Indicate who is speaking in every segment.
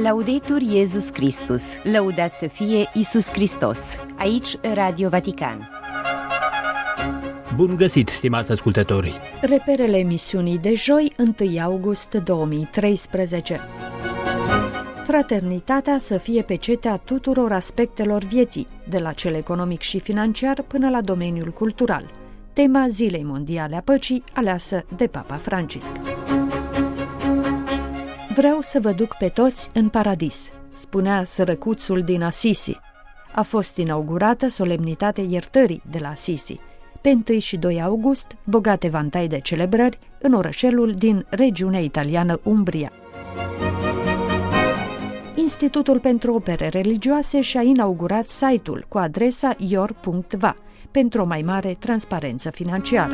Speaker 1: Laudetur Iesus Christus, lăudat să fie Iisus Hristos. Aici Radio Vatican.
Speaker 2: Bun găsit, stimați ascultători!
Speaker 3: Reperele emisiunii de joi, 1 august 2013. Fraternitatea să fie pecetea tuturor aspectelor vieții, de la cel economic și financiar până la domeniul cultural. Tema Zilei Mondiale a Păcii, aleasă de Papa Francisc. Vreau să vă duc pe toți în paradis, spunea sărăcuțul din Assisi. A fost inaugurată solemnitatea iertării de la Assisi. Pe 1 și 2 august, bogate vantai de celebrări în orășelul din regiunea italiană Umbria. Institutul pentru Opere Religioase și-a inaugurat site-ul cu adresa ior.va pentru o mai mare transparență financiară.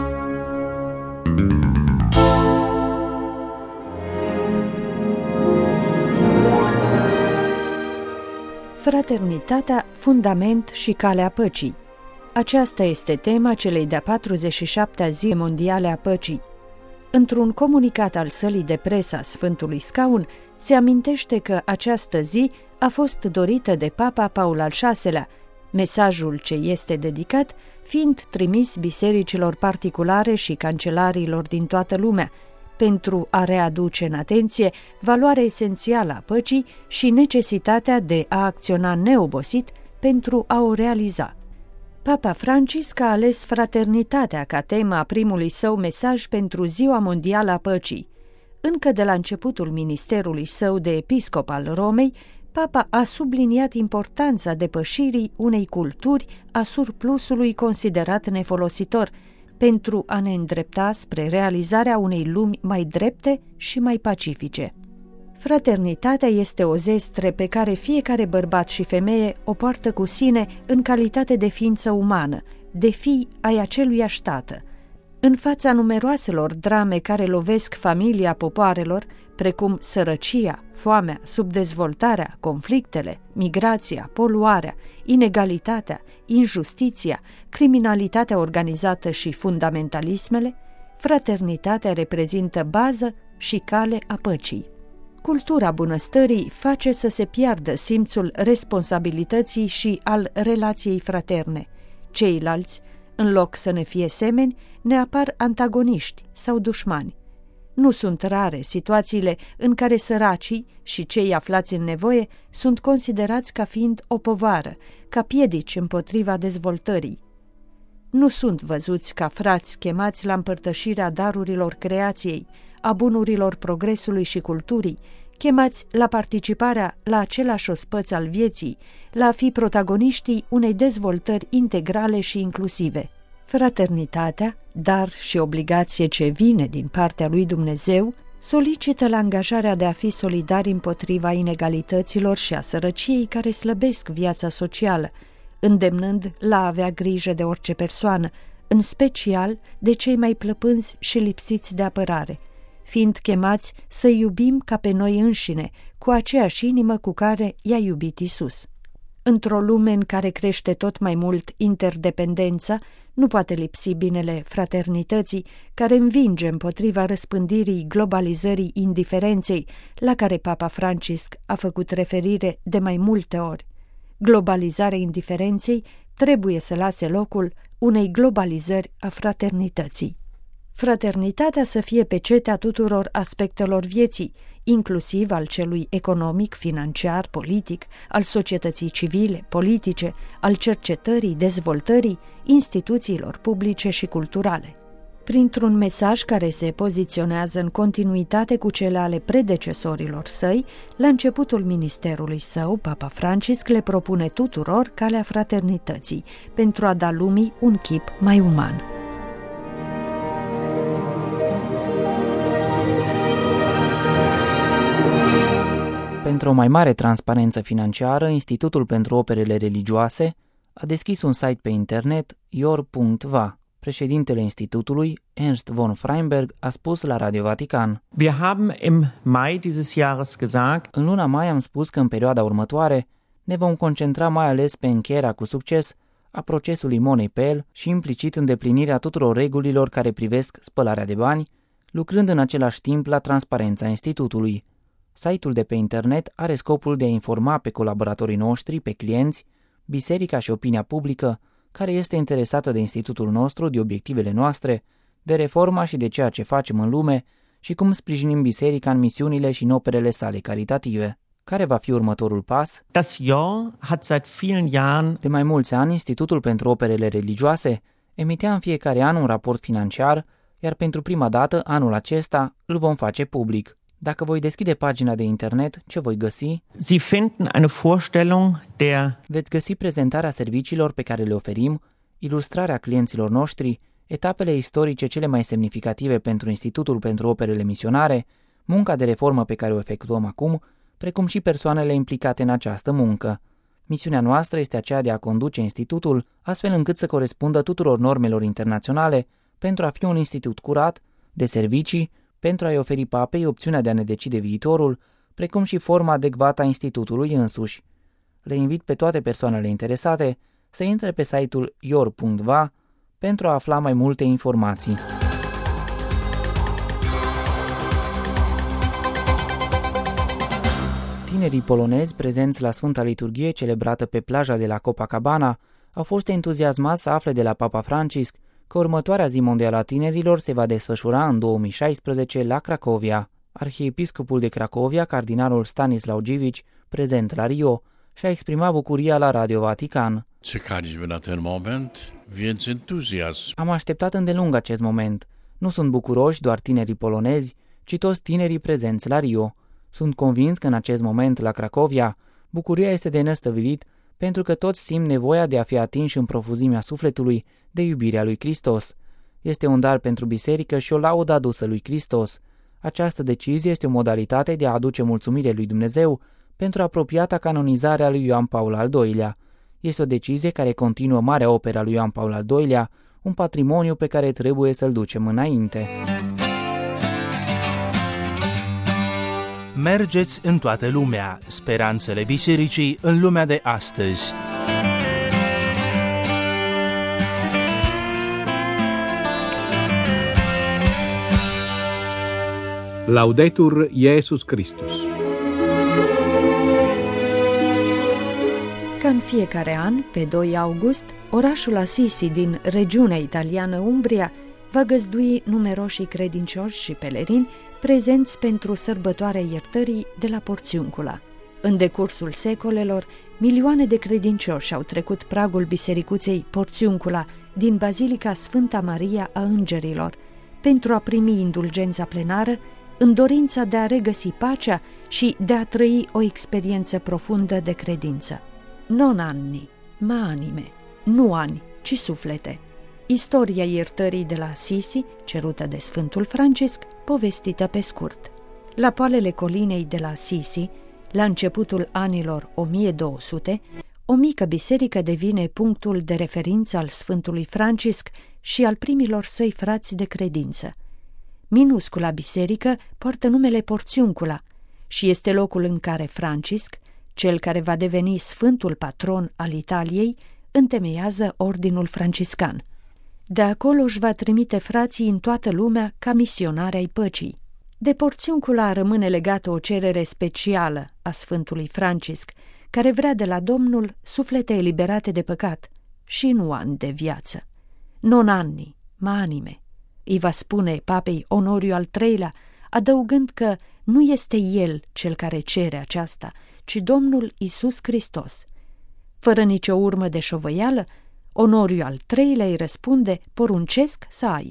Speaker 3: Fraternitatea, fundament și calea păcii. Aceasta este tema celei de-a 47-a Zi Mondiale a Păcii. Într-un comunicat al sălii de presă a Sfântului Scaun, se amintește că această zi a fost dorită de Papa Paul al VI-lea, mesajul ce este dedicat fiind trimis bisericilor particulare și cancelarilor din toată lumea, pentru a readuce în atenție valoarea esențială a păcii și necesitatea de a acționa neobosit pentru a o realiza. Papa Francisc a ales fraternitatea ca temă a primului său mesaj pentru Ziua Mondială a Păcii. Încă de la începutul ministerului său de episcop al Romei, Papa a subliniat importanța depășirii unei culturi a surplusului considerat nefolositor, pentru a ne îndrepta spre realizarea unei lumi mai drepte și mai pacifice. Fraternitatea este o zestre pe care fiecare bărbat și femeie o poartă cu sine în calitate de ființă umană, de fii ai aceluiași tată. În fața numeroaselor drame care lovesc familia popoarelor, precum sărăcia, foamea, subdezvoltarea, conflictele, migrația, poluarea, inegalitatea, injustiția, criminalitatea organizată și fundamentalismele, fraternitatea reprezintă bază și cale a păcii. Cultura bunăstării face să se piardă simțul responsabilității și al relației fraterne. Ceilalți, în loc să ne fie semeni, ne apar antagoniști sau dușmani. Nu sunt rare situațiile în care săracii și cei aflați în nevoie sunt considerați ca fiind o povară, ca piedici împotriva dezvoltării. Nu sunt văzuți ca frați chemați la împărtășirea darurilor creației, a bunurilor progresului și culturii, chemați la participarea la același ospăț al vieții, la a fi protagoniștii unei dezvoltări integrale și inclusive. Fraternitatea, dar și obligație ce vine din partea lui Dumnezeu, solicită la angajarea de a fi solidari împotriva inegalităților și a sărăciei care slăbesc viața socială, îndemnând la a avea grijă de orice persoană, în special de cei mai plăpânzi și lipsiți de apărare, fiind chemați să iubim ca pe noi înșine, cu aceeași inimă cu care i-a iubit Iisus. Într-o lume în care crește tot mai mult interdependența, nu poate lipsi binele fraternității, care învinge împotriva răspândirii globalizării indiferenței, la care Papa Francisc a făcut referire de mai multe ori. Globalizarea indiferenței trebuie să lase locul unei globalizări a fraternității. Fraternitatea să fie pecetea tuturor aspectelor vieții, inclusiv al celui economic, financiar, politic, al societății civile, politice, al cercetării, dezvoltării, instituțiilor publice și culturale. Printr-un mesaj care se poziționează în continuitate cu cele ale predecesorilor săi, la începutul ministerului său, Papa Francisc le propune tuturor calea fraternității, pentru a da lumii un chip mai uman.
Speaker 4: Pentru o mai mare transparență financiară, Institutul pentru Operele Religioase a deschis un site pe internet ior.va. Președintele institutului, Ernst von Freinberg, a spus la Radio Vatican:
Speaker 5: Wir haben im Mai dieses Jahres gesagt,
Speaker 4: în luna mai am spus că în perioada următoare ne vom concentra mai ales pe încheierea cu succes a procesului Money-Pel și implicit îndeplinirea tuturor regulilor care privesc spălarea de bani, lucrând în același timp la transparența institutului. Site-ul de pe internet are scopul de a informa pe colaboratorii noștri, pe clienți, biserica și opinia publică, care este interesată de institutul nostru, de obiectivele noastre, de reforma și de ceea ce facem în lume și cum sprijinim biserica în misiunile și în operele sale caritative. Care va fi următorul pas?
Speaker 5: Das Jahr hat seit vielen Jahren
Speaker 4: De mai mulți ani, Institutul pentru Operele Religioase emitea în fiecare an un raport financiar, iar pentru prima dată, anul acesta, îl vom face public. Dacă voi deschide pagina de internet, ce voi găsi?
Speaker 5: Sie finden eine Vorstellung der
Speaker 4: Veți găsi prezentarea serviciilor pe care le oferim, ilustrarea clienților noștri, etapele istorice cele mai semnificative pentru Institutul pentru Operele Misionare, munca de reformă pe care o efectuăm acum, precum și persoanele implicate în această muncă. Misiunea noastră este aceea de a conduce institutul astfel încât să corespundă tuturor normelor internaționale pentru a fi un institut curat, de servicii, pentru a-i oferi papei opțiunea de a ne decide viitorul, precum și forma adecvată a institutului însuși. Le invit pe toate persoanele interesate să intre pe site-ul your.va pentru a afla mai multe informații. Tinerii polonezi prezenți la Sfânta Liturghie celebrată pe plaja de la Copacabana au fost entuziasmați să afle de la Papa Francisc că următoarea zi mondială a tinerilor se va desfășura în 2016 la Cracovia. Arhiepiscopul de Cracovia, cardinalul Stanisław Dziwisz, prezent la Rio, și-a exprimat bucuria la Radio Vatican.
Speaker 2: Czekaliśmy na ten moment, więc entuzjazm.
Speaker 4: Am așteptat îndelung acest moment. Nu sunt bucuroși doar tinerii polonezi, ci toți tinerii prezenți la Rio. Sunt convins că în acest moment la Cracovia, bucuria este de nestăvilit pentru că toți simt nevoia de a fi atinși în profuzimea sufletului de iubirea lui Hristos. Este un dar pentru biserică și o laudă adusă lui Hristos. Această decizie este o modalitate de a aduce mulțumire lui Dumnezeu pentru apropiata canonizare a lui Ioan Paul al II-lea. Este o decizie care continuă marea opera lui Ioan Paul al II-lea, un patrimoniu pe care trebuie să-l ducem înainte.
Speaker 6: Mergeți în toată lumea, speranțele bisericii în lumea de astăzi.
Speaker 7: Laudetur Iesus Christus.
Speaker 3: Ca în fiecare an, pe 2 august, orașul Assisi din regiunea italiană Umbria va găzdui numeroși credincioși și pelerini prezenți pentru sărbătoarea iertării de la Porțiuncula. În decursul secolelor, milioane de credincioși au trecut pragul bisericuței Porțiuncula din Bazilica Sfânta Maria a Îngerilor pentru a primi indulgența plenară în dorința de a regăsi pacea și de a trăi o experiență profundă de credință. Non anni, ma anime, nu ani, ci suflete. Istoria iertării de la Assisi, cerută de Sfântul Francisc, povestită pe scurt. La poalele colinei de la Assisi, la începutul anilor 1200, o mică biserică devine punctul de referință al Sfântului Francisc și al primilor săi frați de credință. Minuscula biserică poartă numele Porțiuncula și este locul în care Francisc, cel care va deveni sfântul patron al Italiei, întemeiază ordinul franciscan. De acolo își va trimite frații în toată lumea ca misionari ai păcii. De Porțiuncula rămâne legată o cerere specială a Sfântului Francisc, care vrea de la Domnul suflete eliberate de păcat și nu ani de viață. Non anni, ma anime, îi va spune papei Onoriu al III-lea, adăugând că nu este el cel care cere aceasta, ci Domnul Iisus Hristos. Fără nicio urmă de șovăială, Onoriu al III-lea îi răspunde: poruncesc să ai.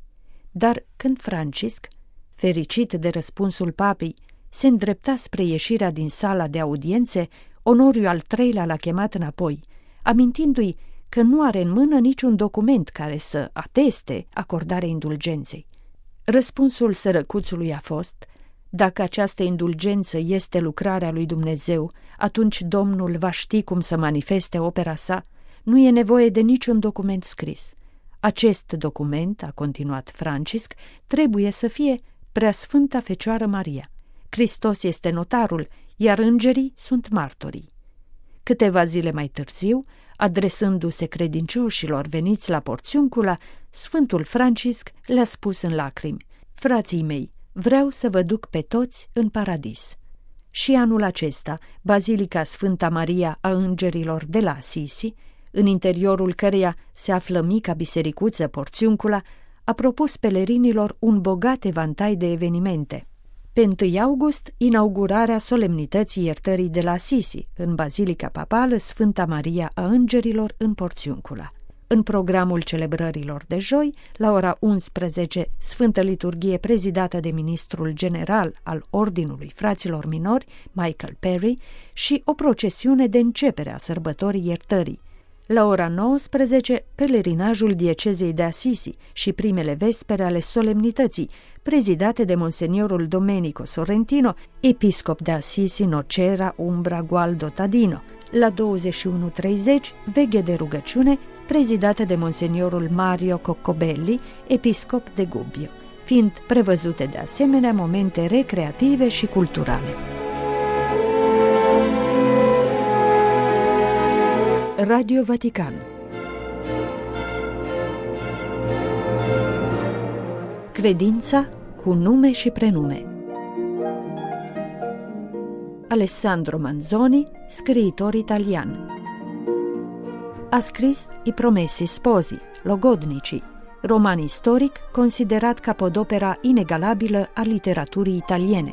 Speaker 3: Dar când Francisc, fericit de răspunsul papei, se îndrepta spre ieșirea din sala de audiențe, Onoriu al III-lea l-a chemat înapoi, amintindu-i că nu are în mână niciun document care să ateste acordarea indulgenței. Răspunsul sărăcuțului a fost: dacă această indulgență este lucrarea lui Dumnezeu, atunci Domnul va ști cum să manifeste opera sa. Nu e nevoie de niciun document scris. Acest document, a continuat Francisc, trebuie să fie Preasfânta Fecioară Maria. Hristos este notarul, iar îngerii sunt martorii. Câteva zile mai târziu, adresându-se credincioșilor veniți la Porțiuncula, Sfântul Francisc le-a spus în lacrimi: frații mei, vreau să vă duc pe toți în paradis. Și anul acesta, Bazilica Sfânta Maria a Îngerilor de la Assisi, în interiorul căreia se află mica bisericuță Porțiuncula, a propus pelerinilor un bogat evantai de evenimente. Pe 1 august, inaugurarea solemnității iertării de la Assisi, în Bazilica Papală Sfânta Maria a Îngerilor în Porțiuncula. În programul celebrărilor de joi, la ora 11, Sfântă Liturghie prezidată de ministrul general al Ordinului Fraților Minori, Michael Perry, și o procesiune de începere a sărbătorii iertării. La ora 19, pelerinajul diecezei de Assisi și primele vespere ale solemnității, prezidate de monseniorul Domenico Sorrentino, episcop de Assisi, Nocera, Umbra, Gualdo, Tadino. La 21:30, veghe de rugăciune, prezidată de monseniorul Mario Coccobelli, episcop de Gubbio, fiind prevăzute de asemenea momente recreative și culturale. Radio Vatican. Credința cu nume și prenume. Alessandro Manzoni, scriitor italian. A scris I Promessi Sposi, Logodnici, roman istoric considerat capodopera inegalabilă a literaturii italiene.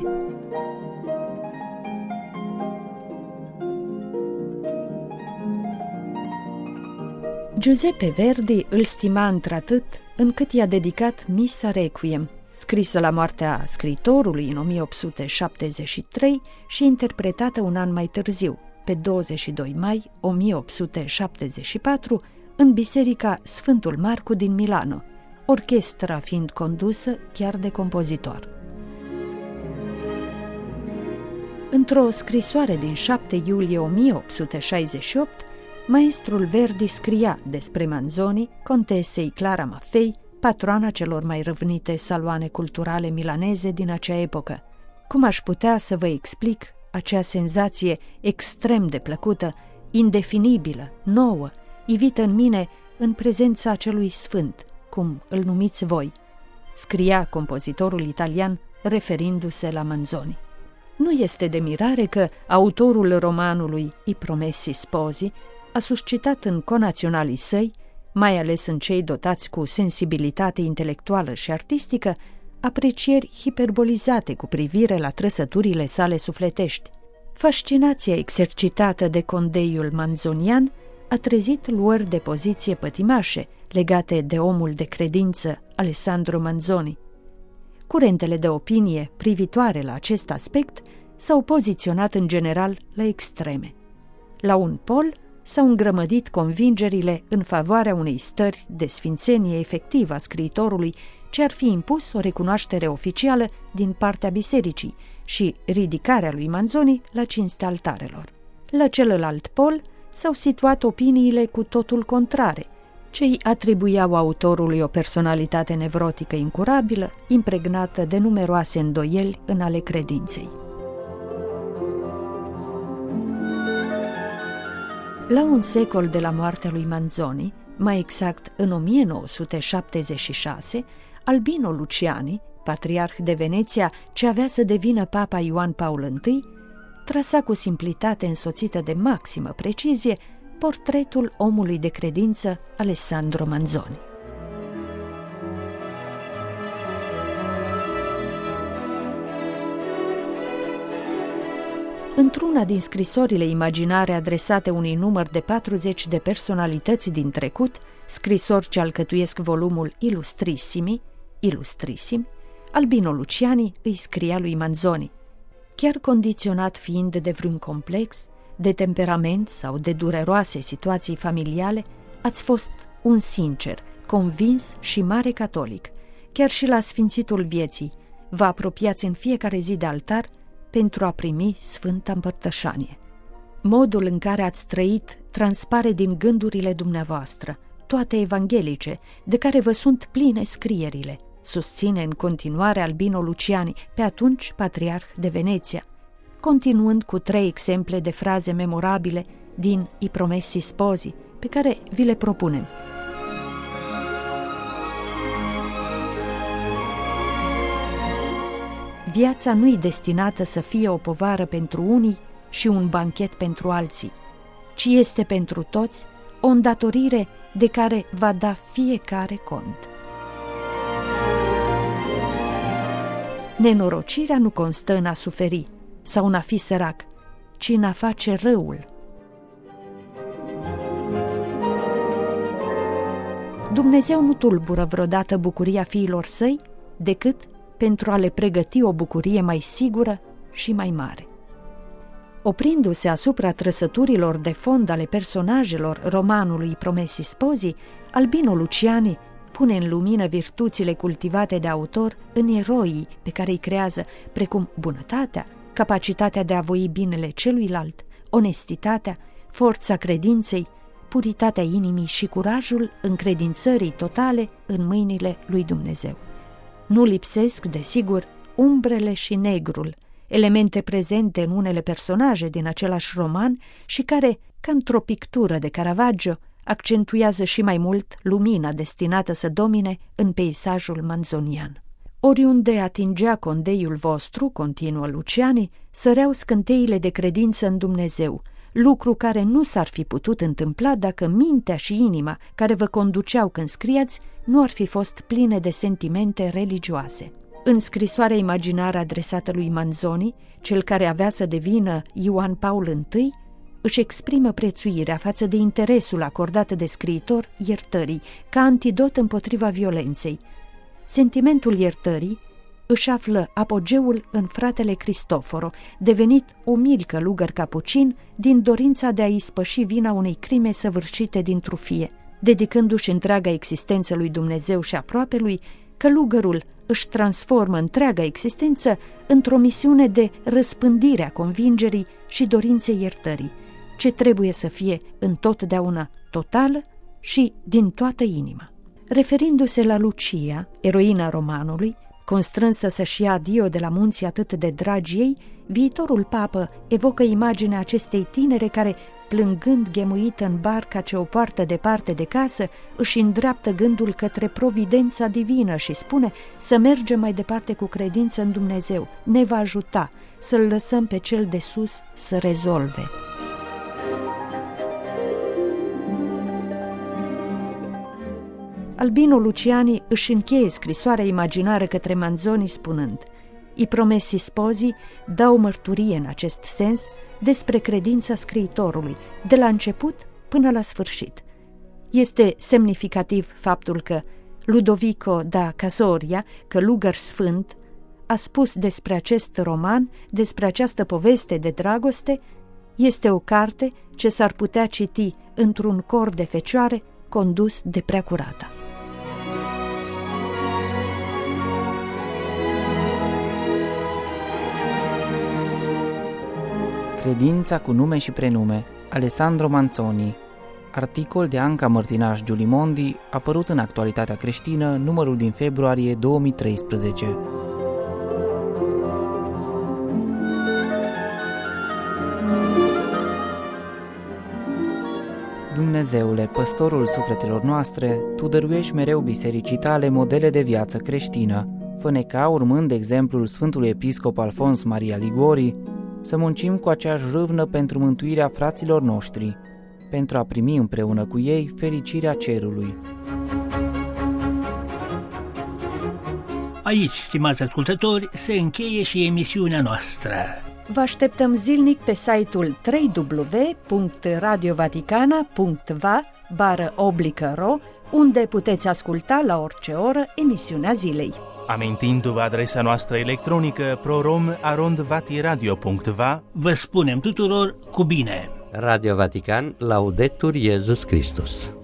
Speaker 3: Giuseppe Verdi îl stima într-atât încât i-a dedicat Missa Requiem, scrisă la moartea scriitorului în 1873 și interpretată un an mai târziu, pe 22 mai 1874, în biserica Sfântul Marcu din Milano, orchestra fiind condusă chiar de compozitor. Într-o scrisoare din 7 iulie 1868, maestrul Verdi scria despre Manzoni, contesei Clara Maffei, patroana celor mai răvnite saloane culturale milaneze din acea epocă. Cum aș putea să vă explic acea senzație extrem de plăcută, indefinibilă, nouă, ivită în mine în prezența acelui sfânt, cum îl numiți voi, scria compozitorul italian referindu-se la Manzoni. Nu este de mirare că autorul romanului I Promessi Sposi a suscitat în conaționalii săi, mai ales în cei dotați cu sensibilitate intelectuală și artistică, aprecieri hiperbolizate cu privire la trăsăturile sale sufletești. Fascinația exercitată de condeiul manzonian a trezit luări de poziție pătimașe legate de omul de credință Alessandro Manzoni. Curentele de opinie privitoare la acest aspect s-au poziționat în general la extreme. La un pol s-au îngrămădit convingerile în favoarea unei stări de sfințenie efectivă a scriitorului, ce ar fi impus o recunoaștere oficială din partea bisericii și ridicarea lui Manzoni la cinstea altarelor. La celălalt pol s-au situat opiniile cu totul contrare, ce îi atribuiau autorului o personalitate nevrotică incurabilă, impregnată de numeroase îndoieli în ale credinței. La un secol de la moartea lui Manzoni, mai exact în 1976, Albino Luciani, patriarh de Veneția ce avea să devină Papa Ioan Paul I, trasa cu simplitate însoțită de maximă precizie portretul omului de credință Alessandro Manzoni. Într-una din scrisorile imaginare adresate unui număr de 40 de personalități din trecut, scrisori ce alcătuiesc volumul Illustrissimi, Albino Luciani îi scria lui Manzoni: chiar condiționat fiind de vreun complex, de temperament sau de dureroase situații familiale, ați fost un sincer, convins și mare catolic. Chiar și la sfințitul vieții, vă apropiați în fiecare zi de altar pentru a primi Sfânta Împărtășanie. Modul în care ați trăit transpare din gândurile dumneavoastră, toate evanghelice, de care vă sunt pline scrierile, susține în continuare Albino Luciani, pe atunci patriarh de Veneția, continuând cu 3 exemple de fraze memorabile din I Promessi Sposi, pe care vi le propunem. viața nu-i destinată să fie o povară pentru unii și un banchet pentru alții, ci este pentru toți o îndatorire de care va da fiecare cont. Nenorocirea nu constă în a suferi sau în a fi sărac, ci în a face răul. Dumnezeu nu tulbură vreodată bucuria fiilor săi decât pentru a le pregăti o bucurie mai sigură și mai mare. Oprindu-se asupra trăsăturilor de fond ale personajelor romanului Promessi Sposi, Albino Luciani pune în lumină virtuțile cultivate de autor în eroii pe care îi creează, precum bunătatea, capacitatea de a voi binele celuilalt, onestitatea, forța credinței, puritatea inimii și curajul încredințării totale în mâinile lui Dumnezeu. Nu lipsesc, desigur, umbrele și negrul, elemente prezente în unele personaje din același roman și care, ca într-o pictură de Caravaggio, accentuează și mai mult lumina destinată să domine în peisajul manzonian. Oriunde atingea condeiul vostru, continuă Luciani, săreau scânteile de credință în Dumnezeu, lucru care nu s-ar fi putut întâmpla dacă mintea și inima care vă conduceau când scriați nu ar fi fost pline de sentimente religioase. În scrisoarea imaginară adresată lui Manzoni, cel care avea să devină Ioan Paul I, își exprimă prețuirea față de interesul acordat de scriitor iertării, ca antidot împotriva violenței. Sentimentul iertării își află apogeul în fratele Cristoforo, devenit umil călugăr capucin din dorința de a ispăși vina unei crime săvârșite din trufie. Dedicându-și întreaga existență lui Dumnezeu și aproapelui, călugărul își transformă întreaga existență într-o misiune de răspândire a convingerii și dorinței iertării, ce trebuie să fie întotdeauna totală și din toată inima. Referindu-se la Lucia, eroina romanului, constrânsă să-și ia adio de la munții atât de dragi ei, viitorul papă evocă imaginea acestei tinere care, plângând ghemuită în barca ce o poartă departe de casă, își îndreaptă gândul către providența divină și spune să mergem mai departe cu credință în Dumnezeu, ne va ajuta, să-L lăsăm pe Cel de sus să rezolve. Albino Luciani își încheie scrisoarea imaginară către Manzoni spunând: I Promessi Sposi dau mărturie în acest sens despre credința scriitorului, de la început până la sfârșit. Este semnificativ faptul că Ludovico da Casoria, călugăr sfânt, a spus despre acest roman, despre această poveste de dragoste: este o carte ce s-ar putea citi într-un cor de fecioare condus de Preacurata.
Speaker 4: Credința cu nume și prenume, Alessandro Manzoni. Articol de Anca Mărtinaș Giulimondi, apărut în Actualitatea Creștină, numărul din februarie 2013. Dumnezeule, păstorul sufletelor noastre, Tu dăruiești mereu bisericii Tale modele de viață creștină. Fă-ne ca, urmând exemplul Sfântului Episcop Alfons Maria Ligori, să muncim cu aceeași râvnă pentru mântuirea fraților noștri, pentru a primi împreună cu ei fericirea cerului.
Speaker 8: Aici, stimați ascultători, se încheie și emisiunea noastră.
Speaker 3: Vă așteptăm zilnic pe site-ul www.radiovaticana.va/ro, unde puteți asculta la orice oră emisiunea zilei.
Speaker 6: Amintindu-vă adresa noastră electronică prorom@vatiradio.va,
Speaker 8: vă spunem tuturor cu bine!
Speaker 9: Radio Vatican, Laudetur Jesus Christus.